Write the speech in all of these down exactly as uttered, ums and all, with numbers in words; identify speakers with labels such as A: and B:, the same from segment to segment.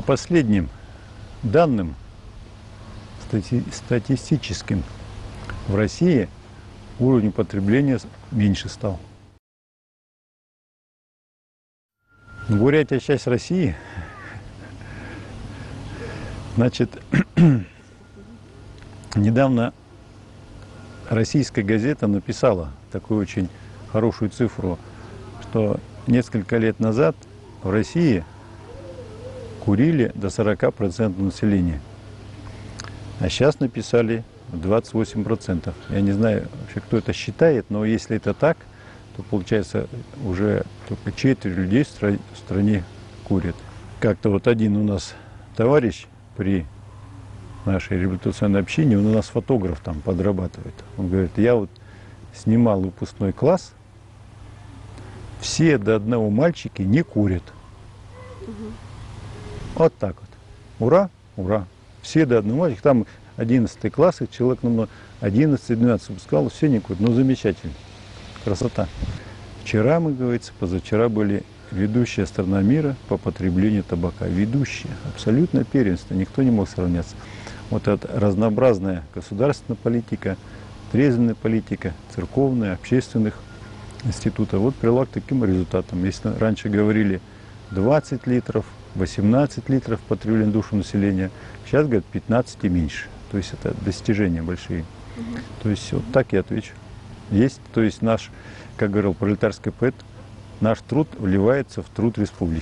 A: последним данным стати статистическим в России уровень потребления меньше стал. Бурятия часть России. Значит, недавно российская газета написала такую очень хорошую цифру, что несколько лет назад в России курили до сорока процентов населения. А сейчас написали двадцать восемь процентов. Я не знаю вообще, кто это считает, но если это так, то получается уже только четверть людей в, стра в стране курят. Как-то вот один у нас товарищ при нашей реабилитационной общине, он у нас фотограф там подрабатывает. Он говорит, я вот снимал выпускной класс, все до одного мальчики не курят. Угу. Вот так вот. Ура, ура. Все до одного мальчика. Там одиннадцатый класс, их человек номер одиннадцать-двенадцать выпускал, все не курят. Ну, замечательно. Красота. Вчера, мы, говорится, позавчера были ведущая страна мира по потреблению табака. Ведущая. Абсолютно первенство. Никто не мог сравняться. Вот эта разнообразная государственная политика, трезвенная политика, церковная, общественных институтов. Вот привела к таким результатам. Если раньше говорили двадцать литров, восемнадцать литров потребления душу населения, сейчас, говорят, пятнадцать и меньше. То есть это достижения большие. Угу. То есть вот так я отвечу. Есть, то есть наш, как говорил пролетарский поэт, наш труд вливается в труд республики.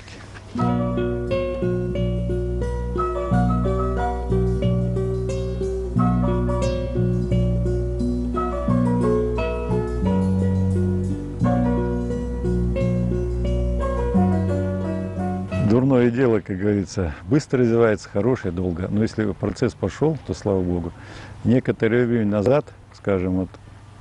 A: Дурное дело, как говорится, быстро развивается, хорошее, долго. Но если процесс пошел, то слава Богу. Некоторое время назад, скажем, вот,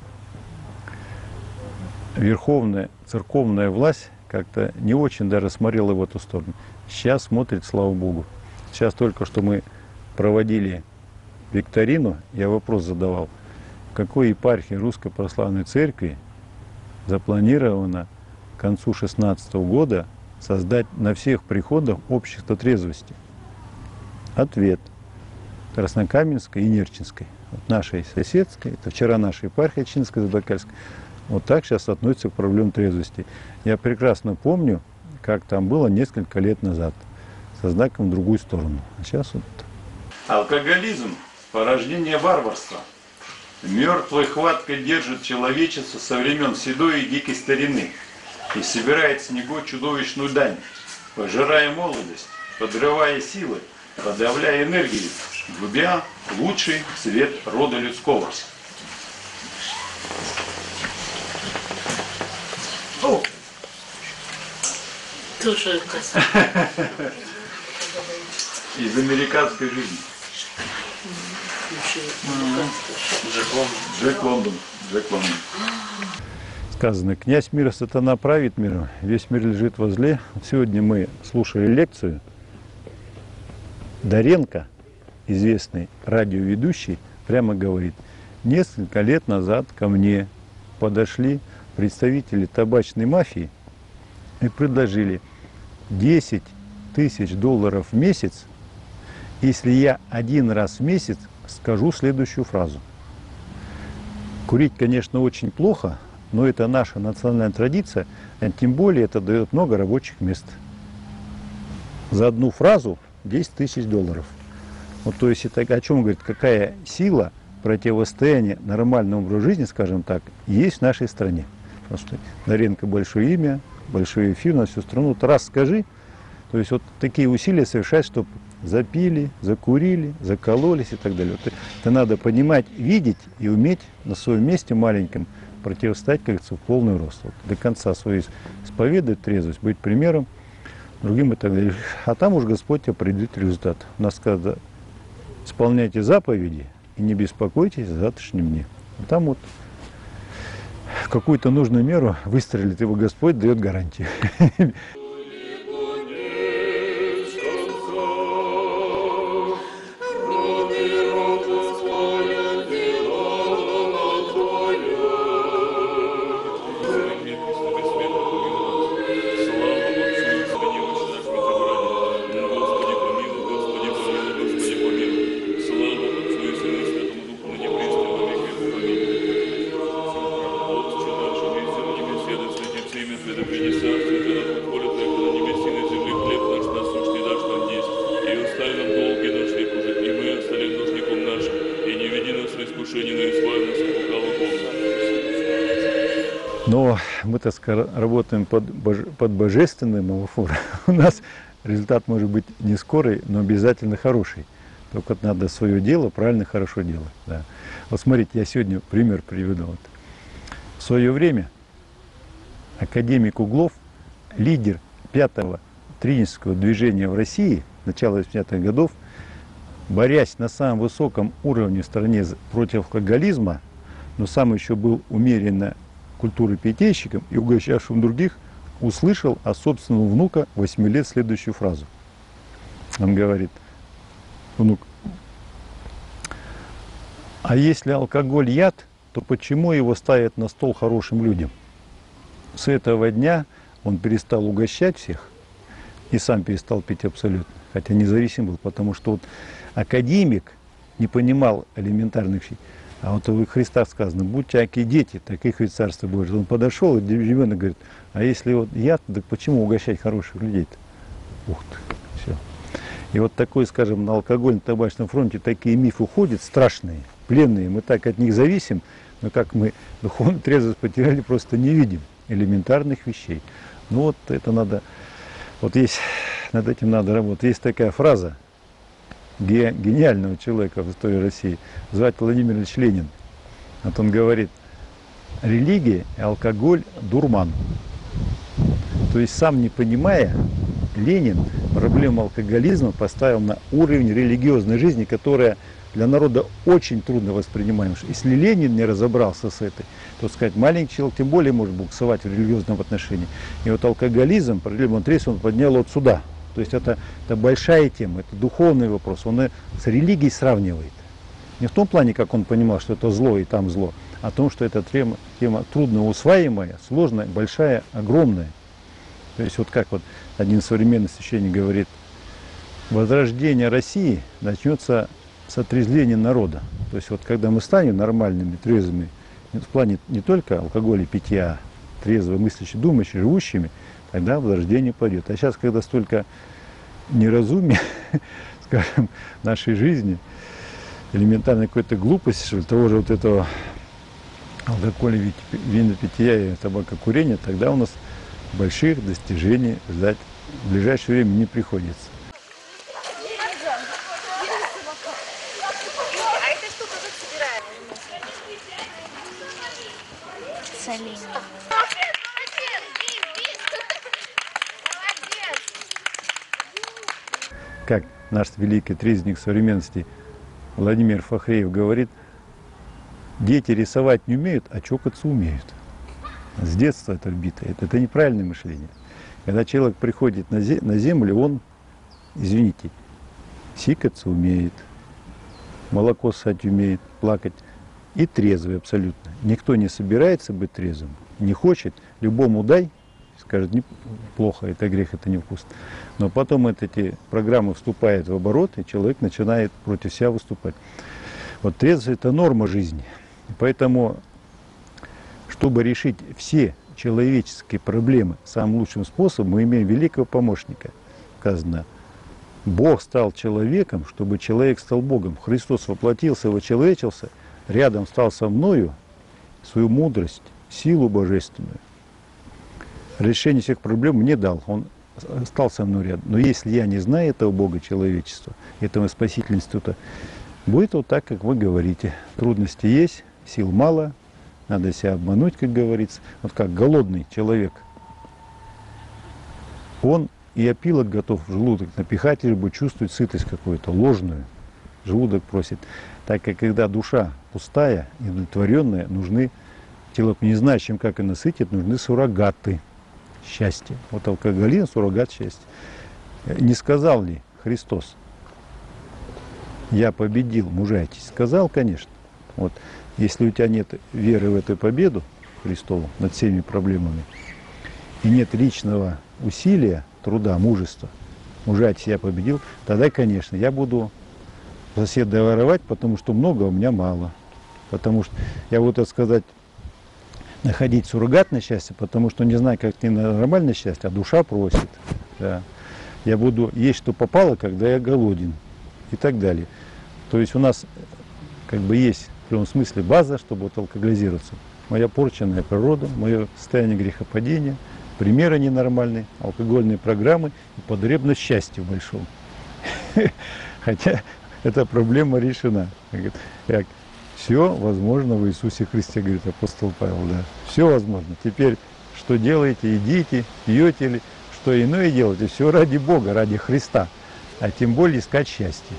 A: верховная церковная власть как-то не очень даже смотрела в эту сторону. Сейчас смотрит, слава Богу. Сейчас только что мы проводили викторину, я вопрос задавал, в какой епархии Русской Православной Церкви запланировано к концу две тысячи шестнадцатого года создать на всех приходах общество трезвости. Ответ. Краснокаменской и Нерчинской. Вот нашей соседской, это вчера наша епархия Чинско-Забайкальская. Вот так сейчас относится к проблеме трезвости. Я прекрасно помню, как там было несколько лет назад, со знаком в другую сторону. А сейчас вот...
B: Алкоголизм – порождение варварства. Мертвой хваткой держит человечество со времен седой и дикой старины и собирает с него чудовищную дань, пожирая молодость, подрывая силы, подавляя энергию, губя лучший цвет рода людского.
C: О! Тоже
B: из американской жизни. Джек Лондон. Джек Лондон.
A: Сказано, князь мира сатана правит миром, весь мир лежит возле. Сегодня мы слушали лекцию. Доренко, известный радиоведущий, прямо говорит, несколько лет назад ко мне подошли представители табачной мафии и предложили десять тысяч долларов в месяц, если я один раз в месяц скажу следующую фразу. Курить, конечно, очень плохо, но это наша национальная традиция, а тем более это дает много рабочих мест. За одну фразу десять тысяч долларов. Вот, то есть это о чем говорит, какая сила противостояния нормальному образу жизни, скажем так, есть в нашей стране. Потому что Доренко большое имя, большой эфир на всю страну. Вот раз скажи, то есть вот такие усилия совершать, чтобы запили, закурили, закололись и так далее. Вот это надо понимать, видеть и уметь на своем месте маленьком противостоять, как говорится, в полный рост. Вот до конца своей исповедовать трезвость, быть примером другим и так далее. А там уж Господь определит результат. У нас сказано, исполняйте заповеди и не беспокойтесь о завтрашнем дне. А там вот в какую-то нужную меру выстрелит, его Господь дает гарантию. Но мы, так сказать, работаем под, боже, под божественным алфавитом. У нас результат может быть не скорый, но обязательно хороший. Только надо свое дело правильно, хорошо делать. Да. Вот смотрите, я сегодня пример приведу. Вот. В свое время академик Углов, лидер пятого тренерского движения в России, начала восьмидесятых годов, борясь на самом высоком уровне в стране против алкоголизма, но сам еще был умеренно культуры питейщиком и угощавшим других, услышал от собственного внука восьми лет следующую фразу. Он говорит: внук, а если алкоголь яд, то почему его ставят на стол хорошим людям? С этого дня он перестал угощать всех и сам перестал пить абсолютно, хотя независим был, потому что вот академик не понимал элементарных вещей. А вот у Христа сказано: будьте аки дети, таких ведь Царство Божие. Он подошел, и ребенок говорит: а если вот яд, так почему угощать хороших людей-то? Ух ты, все. И вот такой, скажем, на алкогольно-табачном фронте такие мифы ходят страшные, пленные. Мы так от них зависим, но как мы духовную трезвость потеряли, просто не видим элементарных вещей. Ну вот это надо, вот есть, над этим надо работать. Есть такая фраза гениального человека в истории России, звать Владимир Ильич Ленин. Вот он говорит: религия и алкоголь – дурман. То есть, сам не понимая, Ленин проблему алкоголизма поставил на уровень религиозной жизни, которая для народа очень трудно воспринимаема. Если Ленин не разобрался с этой, то, сказать, маленький человек тем более может буксовать в религиозном отношении. И вот алкоголизм, проблему он поднял вот сюда. То есть это, это большая тема, это духовный вопрос. Он с религией сравнивает. Не в том плане, как он понимал, что это зло и там зло, а в том, что эта тема, тема трудно усваиваемая, сложная, большая, огромная. То есть вот как вот один современный священник говорит: возрождение России начнется с отрезвления народа. То есть вот когда мы станем нормальными, трезвыми, в плане не только алкоголя, питья, трезво мыслящими, думающими, живущими, тогда возрождение пойдет. А сейчас, когда столько неразумия, скажем, в нашей жизни, элементарной какой-то глупости, что ли, того же вот этого алкоголя, винопитья и табакокурения, тогда у нас больших достижений ждать в ближайшее время не приходится.
C: А эта штука как собираем? Соление.
A: Как наш великий трезвенник современности Владимир Фахреев говорит: дети рисовать не умеют, а чокаться умеют. С детства это вбито. Это, это неправильное мышление. Когда человек приходит на, зе на землю, он, извините, сикаться умеет, молоко ссать умеет, плакать. И трезвый абсолютно. Никто не собирается быть трезвым, не хочет. Любому дай, скажет: плохо, это грех, это невкусно. Но потом вот эти программы вступают в оборот, и человек начинает против себя выступать. Вот трезвость – это норма жизни. Поэтому, чтобы решить все человеческие проблемы самым лучшим способом, мы имеем великого помощника. Сказано: Бог стал человеком, чтобы человек стал Богом. Христос воплотился, вочеловечился, рядом стал со мною, свою мудрость, силу божественную. Решение всех проблем мне дал, он стал со мной рядом. Но если я не знаю этого Бога человечества, этого Спасителя института, будет вот так, как вы говорите. Трудности есть, сил мало, надо себя обмануть, как говорится. Вот как голодный человек, он и опилок готов в желудок напихать, либо чувствует сытость какую-то, ложную. Желудок просит. Так как когда душа пустая и удовлетворенная, нужны, человек не знающим, как и насытить, нужны суррогаты счастья. Вот алкоголизм – суррогат счастья. Не сказал ли Христос: я победил, мужайтесь? Сказал, конечно. Вот. Если у тебя нет веры в эту победу Христову над всеми проблемами, и нет личного усилия, труда, мужества, мужайтесь, я победил, тогда, конечно, я буду соседа воровать, потому что много, а у меня мало. Потому что я буду, так сказать, находить суррогатное счастье, потому что не знаю, как не нормальное счастье, а душа просит. Да. Я буду есть, что попало, когда я голоден, и так далее. То есть у нас как бы есть в том смысле база, чтобы вот алкоголизироваться. моя порченная природа, мое состояние грехопадения, примеры ненормальные, алкогольные программы и потребность счастья большого. Хотя эта проблема решена. Все возможно в Иисусе Христе, говорит апостол Павел. Да. Все возможно. Теперь что делаете, идите, пьете ли, что иное делаете, все ради Бога, ради Христа, а тем более искать счастье.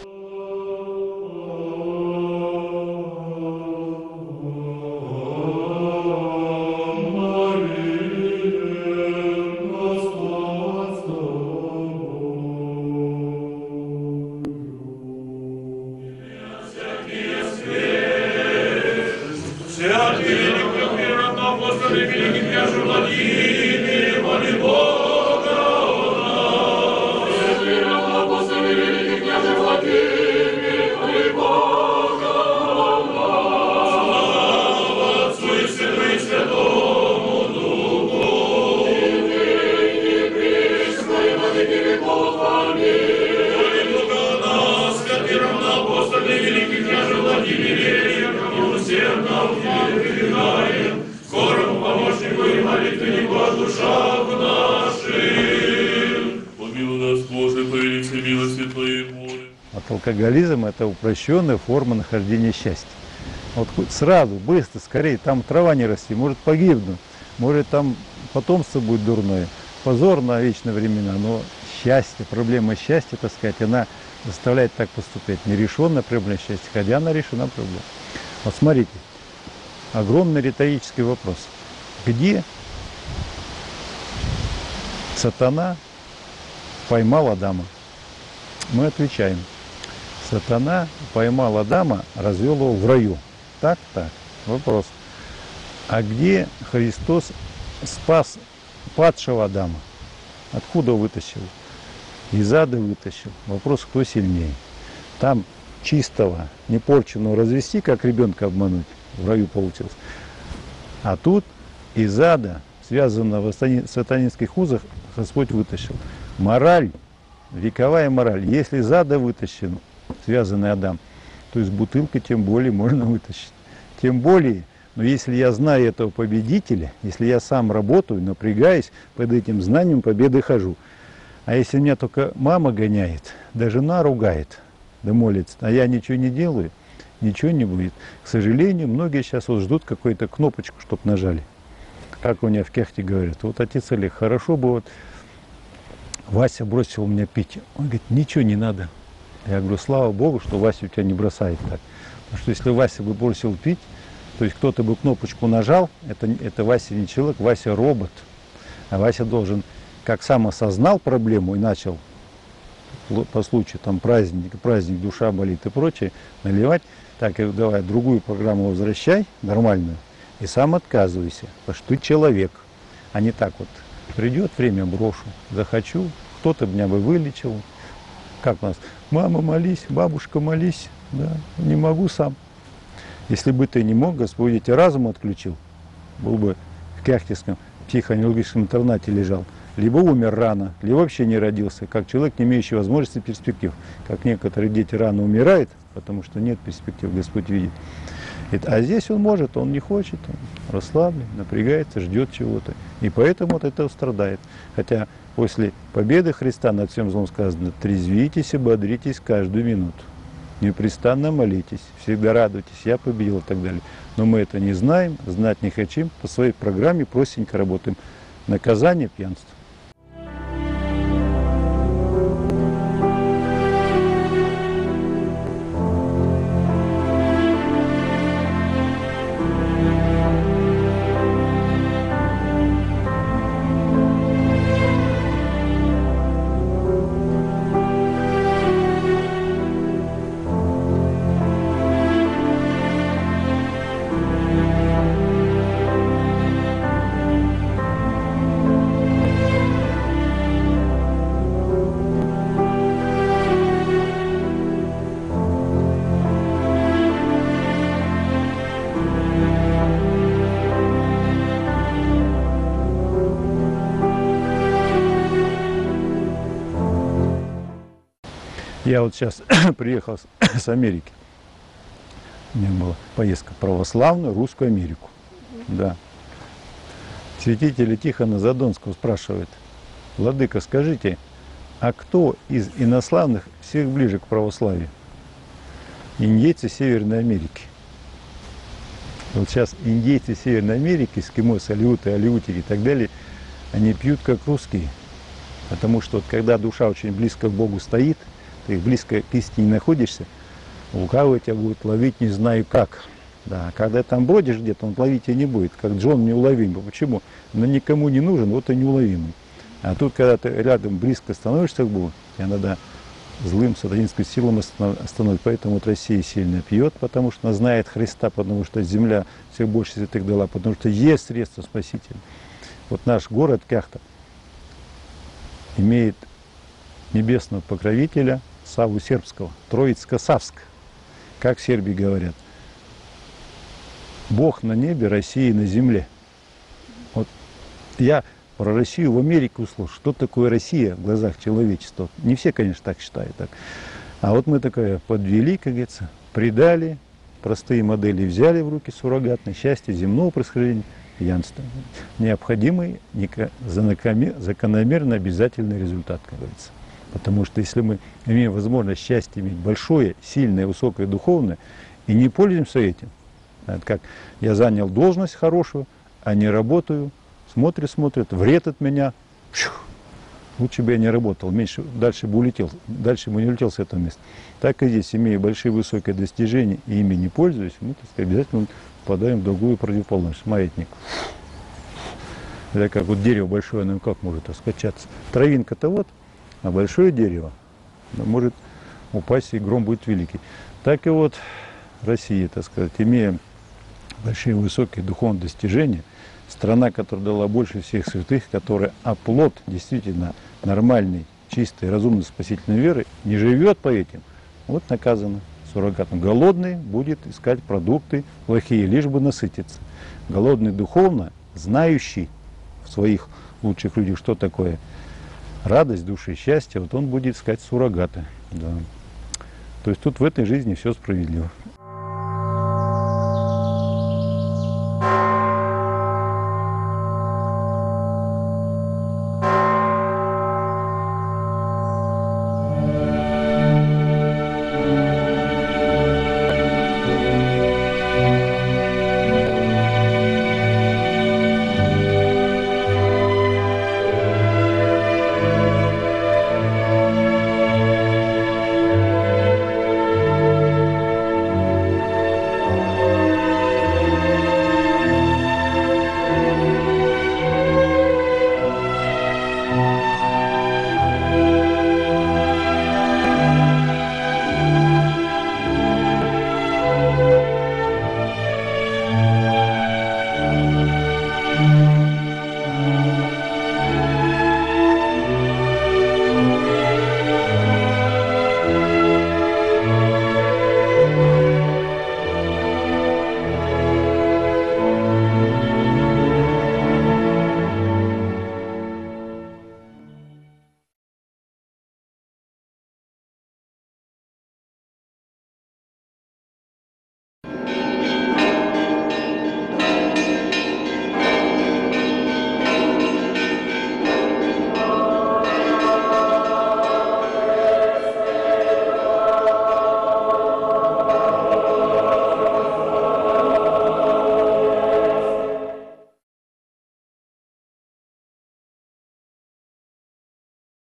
A: Вот алкоголизм – это упрощенная форма нахождения счастья. Вот сразу, быстро, скорее, там трава не расти, может погибнуть, может там потомство будет дурное, позор на вечные времена, но счастье, проблема счастья, так сказать, она заставляет так поступать. Нерешенная проблема счастья, хотя она решена проблема. Вот смотрите, огромный риторический вопрос. Где сатана поймал Адама? Мы отвечаем. Сатана поймал Адама, развел его в раю. Так, так. Вопрос. А где Христос спас падшего Адама? Откуда вытащил? Из ада вытащил. Вопрос, кто сильнее. Там чистого, непорченного развести, как ребенка обмануть, в раю получилось. А тут из ада, связанного в сатанинских узах, Господь вытащил. Мораль, вековая мораль. Если из ада вытащен связанный Адам, то из бутылки тем более можно вытащить. Тем более, но если я знаю этого победителя, если я сам работаю, напрягаюсь, под этим знанием победы хожу. А если меня только мама гоняет, да жена ругает, да молится, а я ничего не делаю, ничего не будет. К сожалению, многие сейчас вот ждут какую-то кнопочку, чтобы нажали. Как у меня в Кехте говорят, вот отец Олег, хорошо бы вот Вася бросил меня пить. Он говорит, ничего не надо. Я говорю, слава Богу, что Вася у тебя не бросает так. Потому что если Вася бы бросил пить, то есть кто-то бы кнопочку нажал, это, это Вася не человек, Вася робот. А Вася должен, как сам осознал проблему и начал по случаю там праздник, праздник, душа болит и прочее, наливать, так и давай другую программу возвращай, нормальную, и сам отказывайся, потому что ты человек, а не так вот. Придет время, брошу, захочу, кто-то меня бы вылечил. Как у нас? Мама, молись, бабушка, молись. Да, не могу сам. Если бы ты не мог, Господь тебе разум отключил, был бы в Кяхтинском психоневрологическом интернате лежал, либо умер рано, либо вообще не родился, как человек, не имеющий возможности перспектив. Как некоторые дети рано умирают, потому что нет перспектив, Господь видит. А здесь он может, он не хочет, он расслаблен, напрягается, ждет чего-то. И поэтому вот это страдает. Хотя после победы Христа над всем злом сказано, трезвитесь и бодритесь каждую минуту. Непрестанно молитесь, всегда радуйтесь, я победил и так далее. Но мы это не знаем, знать не хотим, по своей программе простенько работаем. Наказание – пьянство. Я вот сейчас приехал с, с Америки. У меня была поездка в православную Русскую Америку. Да. Святителя Тихона Задонского спрашивает: владыка, скажите, а кто из инославных всех ближе к православию? Индейцы Северной Америки. Вот сейчас индейцы Северной Америки, эскимосы, алиуты, алиутики и так далее, они пьют как русские. Потому что вот, когда душа очень близко к Богу стоит, ты близко к истине находишься, лукавый тебя будет ловить не знаю как. Да, когда там бродишь где-то, он ловить тебя не будет, как Джон неуловимый. Почему? Он никому не нужен, вот и неуловимый. А тут, когда ты рядом близко становишься к Богу, тебя надо злым сатанинским силам остановить. Поэтому вот Россия сильно пьет, потому что она знает Христа, потому что земля все больше святых дала, потому что есть средства спасителя. Вот наш город Кяхта имеет небесного покровителя Савву Сербского, Троицко-Савск. Как в Сербии говорят: Бог на небе, Россия на земле. Вот я про Россию в Америке услышал, что такое Россия в глазах человечества. Не все, конечно, так считают. Так. А вот мы такое подвели, как говорится, придали, простые модели взяли в руки суррогатное счастье земного происхождения, пьянство. Необходимый, закономерно обязательный результат, как говорится. Потому что если мы имеем возможность счастье иметь большое, сильное, высокое, духовное, и не пользуемся этим, это как я занял должность хорошую, а не работаю, смотрит, смотрит, вред от меня, пшух, лучше бы я не работал, меньше, дальше бы улетел, дальше бы не улетел с этого места. Так и здесь, имея большие высокие достижения и ими не пользуясь, мы, так сказать, обязательно попадаем в другую противоположность, маятник. Это как вот дерево большое, оно как может раскачаться? Травинка-то вот, а большое дерево может упасть, и гром будет великий. Так и вот Россия, так сказать, имея большие высокие духовные достижения, страна, которая дала больше всех святых, которая оплот действительно нормальной, чистой, разумной, спасительной веры, не живет по этим, вот наказано суррогатом. Голодный будет искать продукты плохие, лишь бы насытиться. Голодный духовно, знающий в своих лучших людях, что такое радость души, счастье, вот он будет искать суррогаты. Да. То есть тут в этой жизни все справедливо.